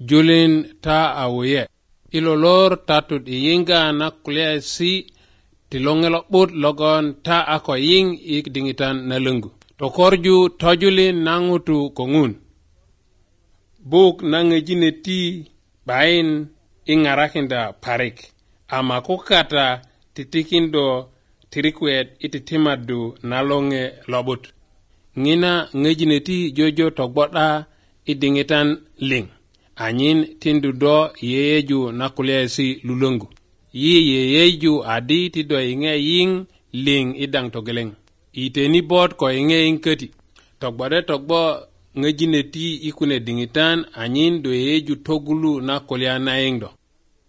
julin ta awuye ilolor tatut iyinga na kulya si tilongelo but logon ta ako ying ik dingitan na lungu to korju tojulin nangutu kongun buk nangejine ti bain ingarakinda parik ama kukata titikindo tirikwet ititimadu nalonge lobut ngina ngejine ti jojo togboda idingitan ling anyin tindu do yeyeju nakulesi lulungu yi yeyeju adi ti do inge ying ling idang togeleng iteni bot ko inge inkati togbo ngejine ti ikune dingitan anyin do yeyeju togulu nakulya na ingdo